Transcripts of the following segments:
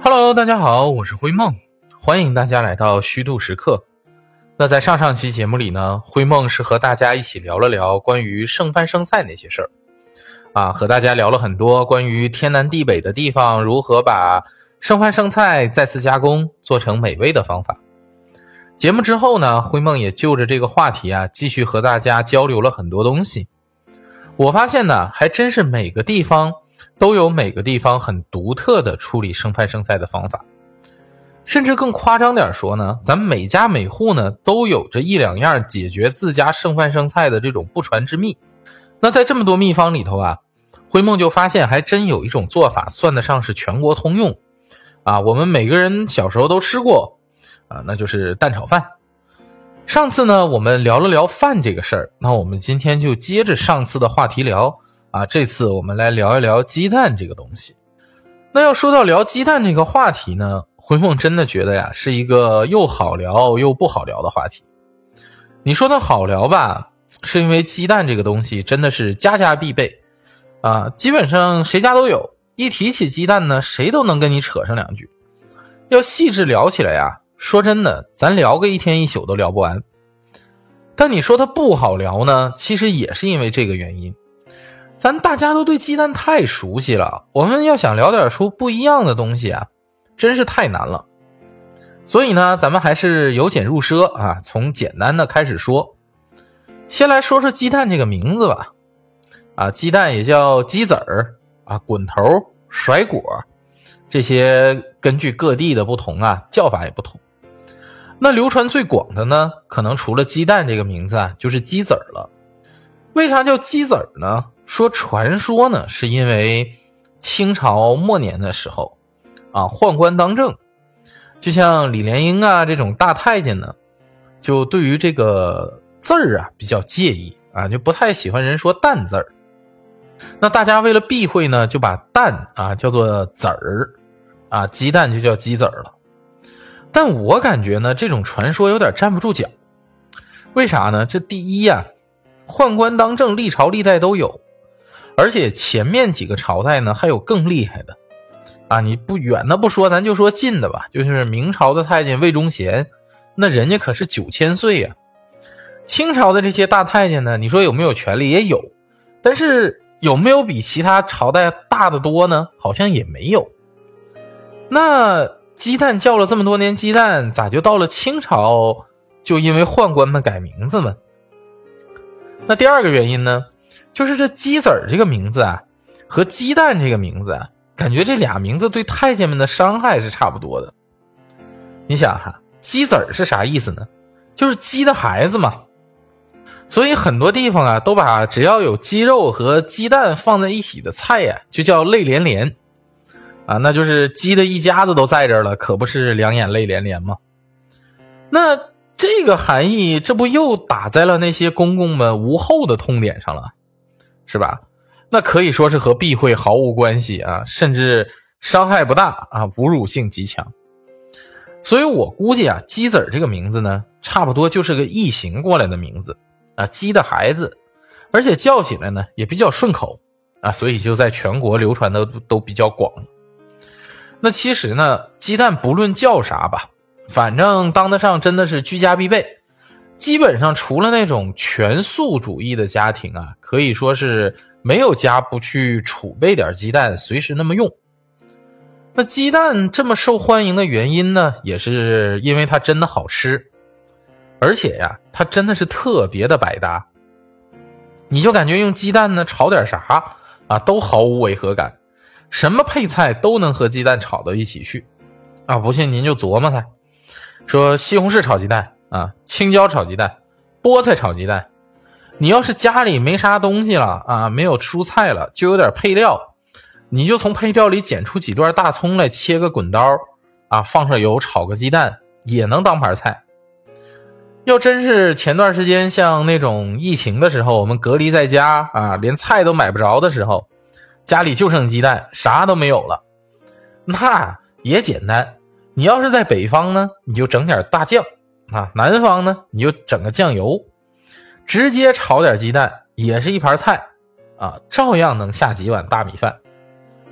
Hello， 大家好，我是灰梦，欢迎大家来到虚度时刻。那在上期节目里呢，灰梦是和大家一起聊了聊关于剩饭剩菜那些事儿和大家聊了很多关于天南地北的地方如何把剩饭剩菜再次加工做成美味的方法。节目之后呢，灰梦也就着这个话题继续和大家交流了很多东西。我发现呢，还真是每个地方都有每个地方很独特的处理剩饭剩菜的方法，甚至更夸张点说呢，咱们每家每户呢都有着一两样解决自家剩饭剩菜的这种不传之秘。那在这么多秘方里头灰梦就发现还真有一种做法算得上是全国通用我们每个人小时候都吃过那就是蛋炒饭。上次呢我们聊了聊饭这个事儿，那我们今天就接着上次的话题聊这次我们来聊一聊鸡蛋这个东西。那要说到聊鸡蛋这个话题呢，灰梦真的觉得是一个又好聊又不好聊的话题。你说它好聊吧，是因为鸡蛋这个东西真的是家家必备基本上谁家都有，一提起鸡蛋呢，谁都能跟你扯上两句。要细致聊起来说真的，咱聊个一天一宿都聊不完。但你说它不好聊呢，其实也是因为这个原因。咱大家都对鸡蛋太熟悉了，我们要想聊点出不一样的东西真是太难了。所以呢，咱们还是由简入奢从简单的开始说。先来说说鸡蛋这个名字吧。鸡蛋也叫鸡子儿滚头、甩果，这些根据各地的不同叫法也不同。那流传最广的呢，可能除了鸡蛋这个名字就是鸡子儿了。为啥叫鸡子儿呢？传说呢，是因为清朝末年的时候宦官当政，就像李莲英这种大太监呢，就对于这个字儿比较介意就不太喜欢人说蛋字儿。那大家为了避讳呢，就把蛋叫做子儿鸡蛋就叫鸡子儿了。但我感觉呢，这种传说有点站不住脚。为啥呢？这第一宦官当政历朝历代都有，而且前面几个朝代呢还有更厉害的你不远的不说，咱就说近的吧，就是明朝的太监魏忠贤，那人家可是9000岁清朝的这些大太监呢，你说有没有权力？也有，但是有没有比其他朝代大得多呢？好像也没有。那鸡蛋叫了这么多年鸡蛋，咋就到了清朝就因为宦官们改名字呢？那第二个原因呢，就是这鸡子儿这个名字和鸡蛋这个名字感觉这俩名字对太监们的伤害是差不多的。你想鸡子儿是啥意思呢？就是鸡的孩子嘛。所以很多地方都把只要有鸡肉和鸡蛋放在一起的菜就叫泪连连那就是鸡的一家子都在这儿了，可不是两眼泪连连吗？那这个含义，这不又打在了那些公公们无后的痛点上了，是吧？那可以说是和避讳毫无关系甚至伤害不大侮辱性极强。所以我估计鸡子儿这个名字呢，差不多就是个异形过来的名字鸡的孩子，而且叫起来呢也比较顺口所以就在全国流传的都比较广。那其实呢，鸡蛋不论叫啥吧，反正当得上真的是居家必备。基本上除了那种全素主义的家庭可以说是没有家不去储备点鸡蛋随时那么用。那鸡蛋这么受欢迎的原因呢，也是因为它真的好吃，而且它真的是特别的百搭。你就感觉用鸡蛋呢炒点啥都毫无违和感，什么配菜都能和鸡蛋炒到一起去不信您就琢磨它，说西红柿炒鸡蛋青椒炒鸡蛋，菠菜炒鸡蛋。你要是家里没啥东西了没有蔬菜了，就有点配料，你就从配料里捡出几段大葱来，切个滚刀放上油炒个鸡蛋，也能当盘菜。要真是前段时间像那种疫情的时候，我们隔离在家连菜都买不着的时候，家里就剩鸡蛋，啥都没有了，那也简单。你要是在北方呢，你就整点大酱南方呢你就整个酱油，直接炒点鸡蛋，也是一盘菜照样能下几碗大米饭。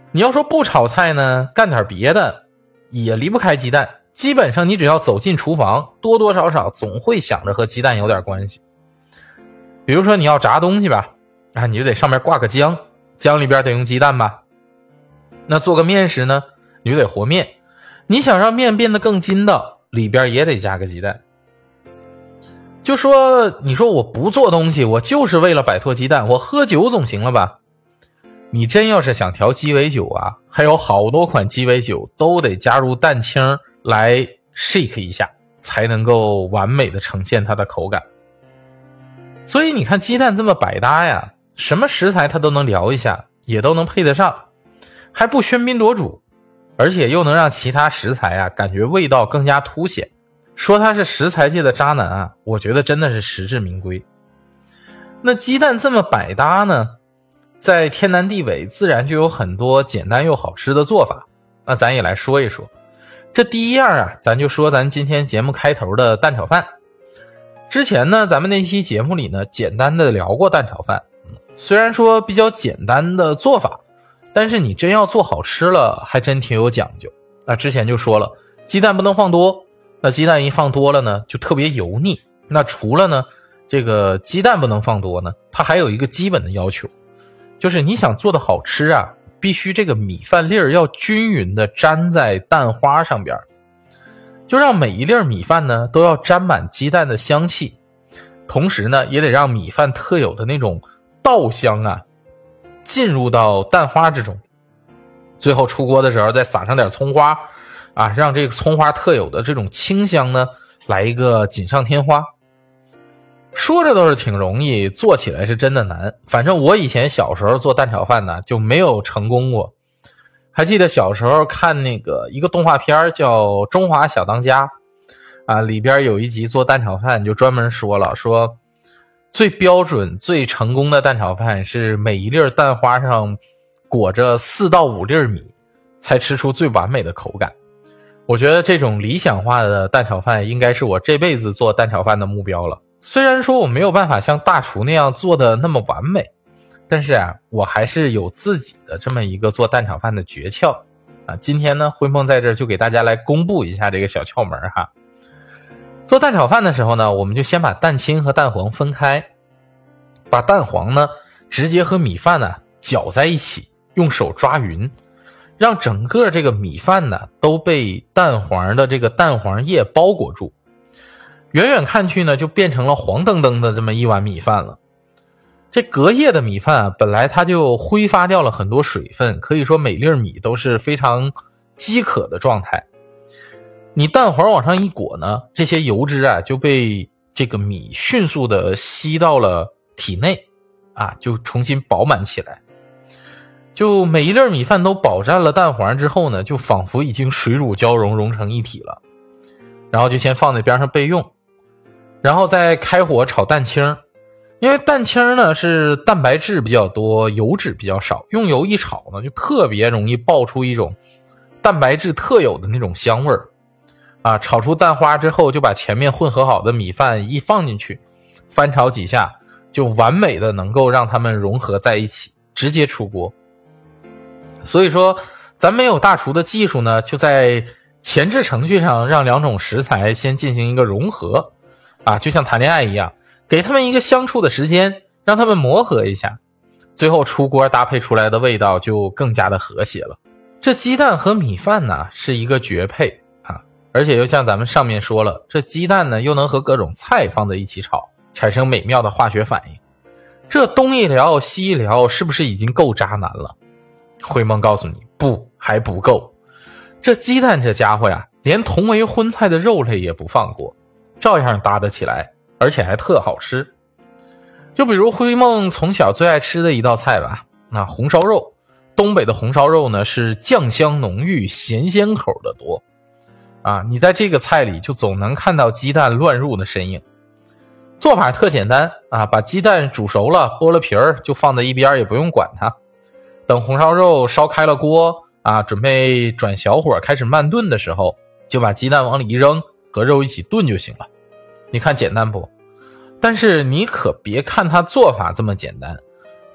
你要说不炒菜呢，干点别的也离不开鸡蛋，基本上你只要走进厨房，多多少少总会想着和鸡蛋有点关系。比如说你要炸东西吧，你就得上面挂个浆，浆里边得用鸡蛋吧。那做个面食呢，你就得和面，你想让面变得更筋道，里边也得加个鸡蛋。就说你说我不做东西，我就是为了摆脱鸡蛋，我喝酒总行了吧？你真要是想调鸡尾酒啊，还有好多款鸡尾酒都得加入蛋清来 shake 一下，才能够完美的呈现它的口感。所以你看鸡蛋这么百搭呀，什么食材它都能聊一下，也都能配得上，还不喧宾夺主，而且又能让其他食材啊感觉味道更加凸显。说它是食材界的渣男啊，我觉得真的是实至名归。那鸡蛋这么百搭呢，在天南地北自然就有很多简单又好吃的做法。那咱也来说一说。这第一样啊，咱就说咱今天节目开头的蛋炒饭。之前呢，咱们那期节目里呢，简单的聊过蛋炒饭。虽然说比较简单的做法，但是你真要做好吃了，还真挺有讲究。那之前就说了，鸡蛋不能放多，那鸡蛋一放多了呢，就特别油腻。那除了呢，这个鸡蛋不能放多呢，它还有一个基本的要求，就是你想做的好吃啊，必须这个米饭粒儿要均匀的粘在蛋花上边，就让每一粒米饭呢都要沾满鸡蛋的香气，同时呢也得让米饭特有的那种稻香啊进入到蛋花之中。最后出锅的时候再撒上点葱花啊，让这个葱花特有的这种清香呢来一个锦上添花。说着都是挺容易，做起来是真的难。反正我以前小时候做蛋炒饭呢就没有成功过。还记得小时候看那个一个动画片叫《中华小当家》啊，里边有一集做蛋炒饭就专门说了，说最标准最成功的蛋炒饭是每一粒蛋花上裹着4到5粒米，才吃出最完美的口感。我觉得这种理想化的蛋炒饭应该是我这辈子做蛋炒饭的目标了。虽然说我没有办法像大厨那样做的那么完美，但是啊，我还是有自己的这么一个做蛋炒饭的诀窍啊。今天呢，辉梦在这儿就给大家来公布一下这个小窍门哈。做蛋炒饭的时候呢，我们就先把蛋清和蛋黄分开，把蛋黄呢直接和米饭呢搅在一起，用手抓匀，让整个这个米饭呢都被蛋黄的这个蛋黄液包裹住。远远看去呢，就变成了黄澄澄的这么一碗米饭了。这隔夜的米饭啊，本来它就挥发掉了很多水分，可以说每粒米都是非常饥渴的状态。你蛋黄往上一裹呢，这些油脂啊就被这个米迅速的吸到了体内啊，就重新饱满起来。就每一粒米饭都饱蘸了蛋黄之后呢，就仿佛已经水乳交融，融成一体了。然后就先放在边上备用，然后再开火炒蛋清。因为蛋清呢是蛋白质比较多，油脂比较少，用油一炒呢就特别容易爆出一种蛋白质特有的那种香味儿啊。炒出蛋花之后，就把前面混合好的米饭一放进去，翻炒几下，就完美的能够让它们融合在一起，直接出锅。所以说咱没有大厨的技术呢，就在前置程序上让两种食材先进行一个融合啊，就像谈恋爱一样，给他们一个相处的时间，让他们磨合一下，最后出锅搭配出来的味道就更加的和谐了。这鸡蛋和米饭呢是一个绝配啊，而且又像咱们上面说了，这鸡蛋呢又能和各种菜放在一起炒，产生美妙的化学反应。这东一聊西一聊，是不是已经够渣男了？辉梦告诉你，不，还不够。这鸡蛋这家伙呀，连同为荤菜的肉类也不放过，照样搭得起来，而且还特好吃。就比如辉梦从小最爱吃的一道菜吧，那红烧肉。东北的红烧肉呢是酱香浓郁，咸鲜口的多啊，你在这个菜里就总能看到鸡蛋乱入的身影。做法特简单啊，把鸡蛋煮熟了，剥了皮儿就放在一边，也不用管它。等红烧肉烧开了锅啊，准备转小火开始慢炖的时候，就把鸡蛋往里一扔，和肉一起炖就行了。你看简单不？但是你可别看它做法这么简单，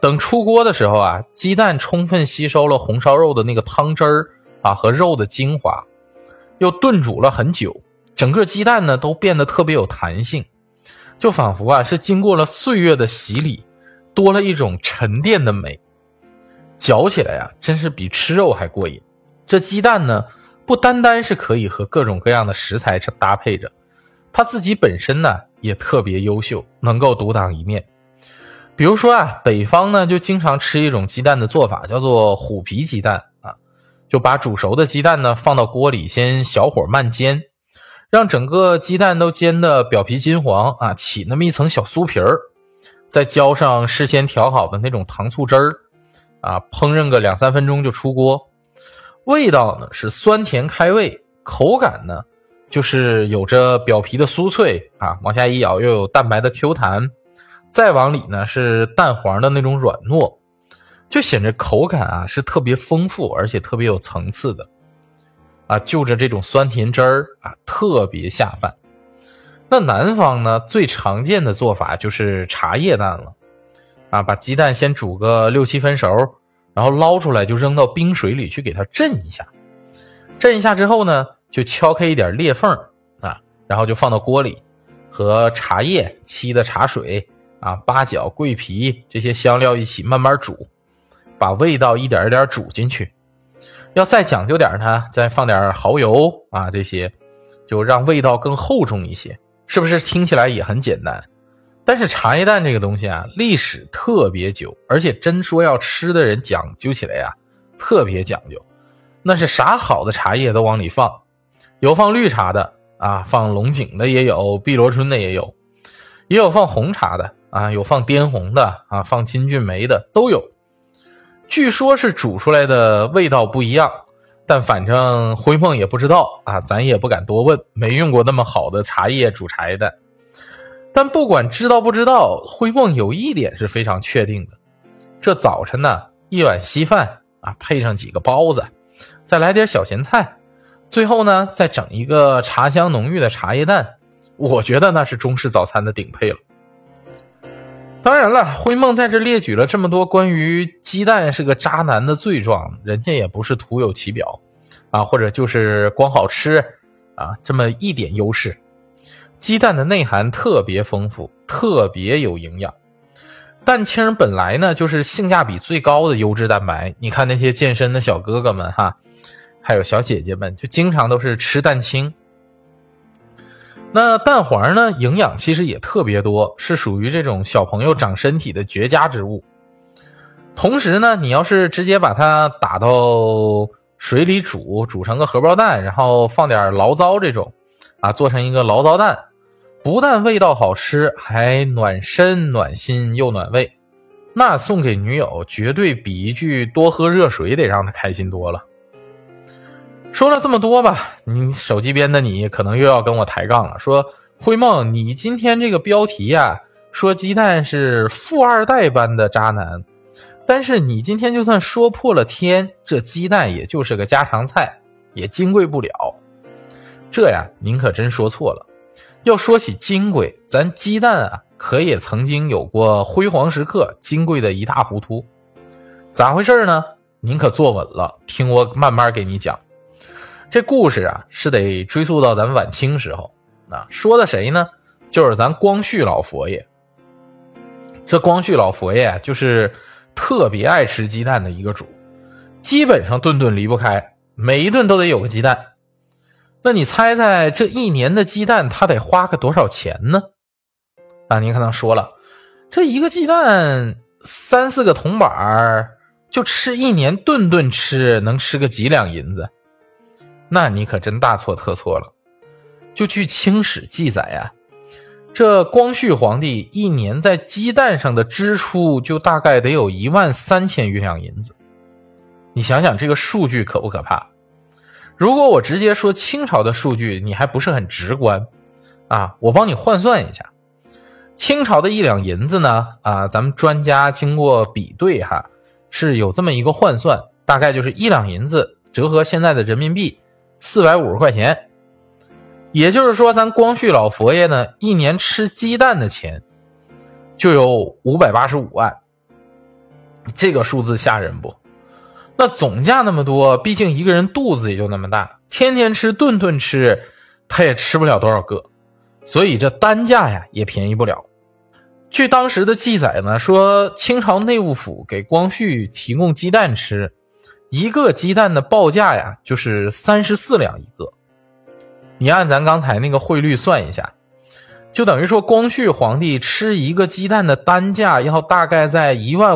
等出锅的时候啊，鸡蛋充分吸收了红烧肉的那个汤汁儿啊和肉的精华，又炖煮了很久，整个鸡蛋呢都变得特别有弹性，就仿佛啊是经过了岁月的洗礼，多了一种沉淀的美。嚼起来啊真是比吃肉还过瘾。这鸡蛋呢不单单是可以和各种各样的食材搭配着，它自己本身呢也特别优秀，能够独当一面。比如说啊，北方呢就经常吃一种鸡蛋的做法，叫做虎皮鸡蛋啊，就把煮熟的鸡蛋呢放到锅里，先小火慢煎，让整个鸡蛋都煎得表皮金黄啊，起那么一层小酥皮儿，再浇上事先调好的那种糖醋汁儿啊，烹饪个2-3分钟就出锅。味道呢是酸甜开胃，口感呢就是有着表皮的酥脆啊，往下一咬又有蛋白的 Q 弹，再往里呢是蛋黄的那种软糯，就显着口感啊是特别丰富而且特别有层次的啊，就着这种酸甜汁儿啊特别下饭。那南方呢最常见的做法就是茶叶蛋了啊，把鸡蛋先煮个6-7分熟，然后捞出来就扔到冰水里去给它震一下，震一下之后呢就敲开一点裂缝啊，然后就放到锅里，和茶叶、沏的茶水啊、八角、桂皮这些香料一起慢慢煮，把味道一点一点煮进去。要再讲究点呢，再放点蚝油啊，这些就让味道更厚重一些。是不是听起来也很简单？但是茶叶蛋这个东西啊，历史特别久，而且真说要吃的人讲究起来啊，特别讲究。那是啥好的茶叶都往里放，有放绿茶的啊，放龙井的也有，碧螺春的也有，也有放红茶的啊，有放滇红的啊，放金骏眉的都有。据说是煮出来的味道不一样，但反正辉梦也不知道啊，咱也不敢多问，没用过那么好的茶叶煮茶叶蛋。但不管知道不知道，辉梦有一点是非常确定的，这早晨呢，一碗稀饭啊，配上几个包子，再来点小咸菜，最后呢再整一个茶香浓郁的茶叶蛋，我觉得那是中式早餐的顶配了。当然了，辉梦在这列举了这么多关于鸡蛋是个渣男的罪状，人家也不是徒有其表啊，或者就是光好吃啊这么一点优势。鸡蛋的内涵特别丰富，特别有营养。蛋清本来呢就是性价比最高的优质蛋白，你看那些健身的小哥哥们哈，还有小姐姐们就经常都是吃蛋清。那蛋黄呢营养其实也特别多，是属于这种小朋友长身体的绝佳之物。同时呢，你要是直接把它打到水里煮成个荷包蛋，然后放点醪糟这种啊，做成一个醪糟蛋，不但味道好吃，还暖身暖心又暖胃，那送给女友绝对比一句多喝热水得让她开心多了。说了这么多吧，你手机边的你可能又要跟我抬杠了，说辉梦，你今天这个标题啊，说鸡蛋是富二代般的渣男，但是你今天就算说破了天，这鸡蛋也就是个家常菜，也金贵不了。这呀您可真说错了，要说起金贵，咱鸡蛋啊可也曾经有过辉煌时刻，金贵的一塌糊涂。咋回事呢？您可坐稳了，听我慢慢给你讲。这故事啊是得追溯到咱晚清时候啊，说的谁呢？就是咱光绪老佛爷。这光绪老佛爷就是特别爱吃鸡蛋的一个主，基本上顿顿离不开，每一顿都得有个鸡蛋。那你猜猜这一年的鸡蛋他得花个多少钱呢？啊，您可能说了，这一个鸡蛋3-4个铜板就吃一年，顿顿吃能吃个几两银子？那你可真大错特错了。就据清史记载啊，这光绪皇帝一年在鸡蛋上的支出就大概得有13000余两银子。你想想这个数据可不可怕？如果我直接说清朝的数据，你还不是很直观啊，我帮你换算一下。清朝的1两银子呢啊，咱们专家经过比对哈，是有这么一个换算，大概就是1两银子折合现在的人民币450块钱。也就是说咱光绪老佛爷呢一年吃鸡蛋的钱就有585万。 这个数字吓人不？那总价那么多，毕竟一个人肚子也就那么大，天天吃顿顿吃，他也吃不了多少个，所以这单价呀也便宜不了。据当时的记载呢，说清朝内务府给光绪提供鸡蛋吃，一个鸡蛋的报价呀就是34两一个。你按咱刚才那个汇率算一下，就等于说光绪皇帝吃一个鸡蛋的单价要大概在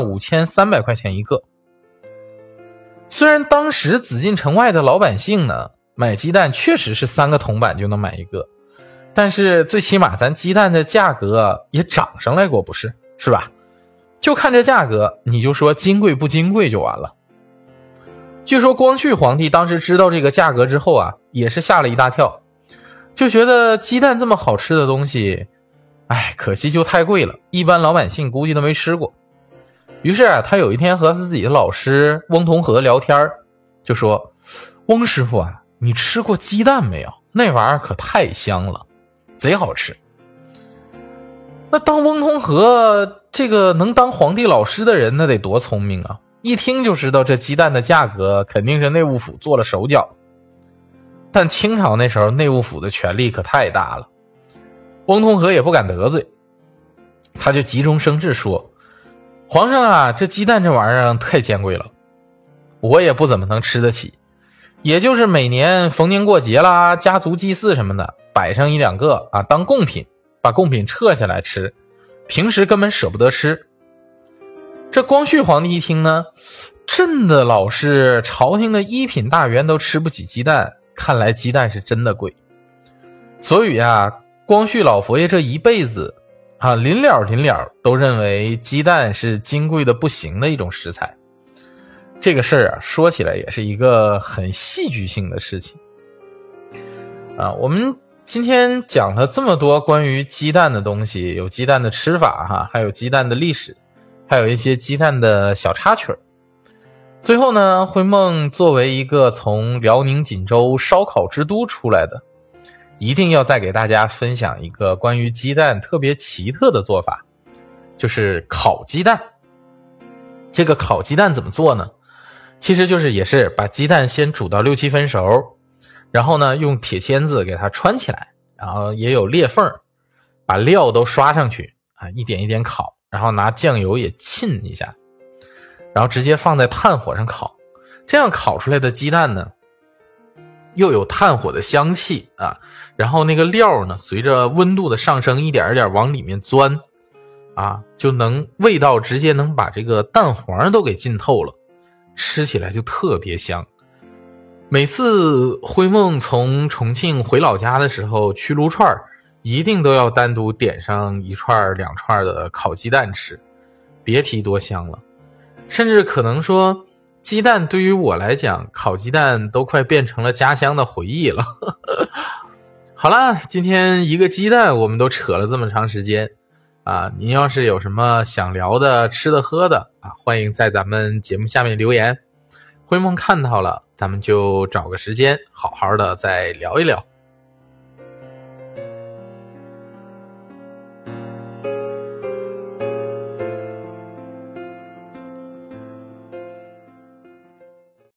15300块钱一个。虽然当时紫禁城外的老百姓呢买鸡蛋确实是3个铜板就能买一个，但是最起码咱鸡蛋的价格也涨上来过，不是吧？就看这价格，你就说金贵不金贵就完了。据说光绪皇帝当时知道这个价格之后啊，也是吓了一大跳，就觉得鸡蛋这么好吃的东西，可惜就太贵了，一般老百姓估计都没吃过。于是啊，他有一天和自己的老师翁同龢聊天，就说：翁师傅啊，你吃过鸡蛋没有？那玩意儿可太香了，贼好吃。那当翁同龢这个能当皇帝老师的人，那得多聪明啊，一听就知道这鸡蛋的价格肯定是内务府做了手脚。但清朝那时候内务府的权力可太大了，翁同龢也不敢得罪，他就急中生智说：皇上啊，这鸡蛋这玩意儿太珍贵了，我也不怎么能吃得起，也就是每年逢年过节啦、家族祭祀什么的摆上1-2个啊，当贡品，把贡品撤下来吃，平时根本舍不得吃。这光绪皇帝一听呢，朕的老师朝廷的一品大员都吃不起鸡蛋，看来鸡蛋是真的贵。所以啊，光绪老佛爷这一辈子啊，临了都认为鸡蛋是金贵的不行的一种食材。这个事儿啊，说起来也是一个很戏剧性的事情啊。我们今天讲了这么多关于鸡蛋的东西，有鸡蛋的吃法哈，还有鸡蛋的历史，还有一些鸡蛋的小插曲。最后呢，灰梦作为一个从辽宁锦州烧烤之都出来的，一定要再给大家分享一个关于鸡蛋特别奇特的做法，就是烤鸡蛋。这个烤鸡蛋怎么做呢？其实就是也是把鸡蛋先煮到6-7分熟，然后呢用铁签子给它穿起来，然后也有裂缝，把料都刷上去啊，一点一点烤，然后拿酱油也浸一下，然后直接放在炭火上烤。这样烤出来的鸡蛋呢，又有炭火的香气啊，然后那个料呢，随着温度的上升，一点一点往里面钻啊，就能味道直接能把这个蛋黄都给浸透了，吃起来就特别香。每次灰梦从重庆回老家的时候去撸串，一定都要单独点上1串2串的烤鸡蛋吃，别提多香了。甚至可能说鸡蛋对于我来讲，烤鸡蛋都快变成了家乡的回忆了。好啦，今天一个鸡蛋我们都扯了这么长时间啊！您要是有什么想聊的、吃的、喝的啊，欢迎在咱们节目下面留言。灰梦看到了，咱们就找个时间好好的再聊一聊。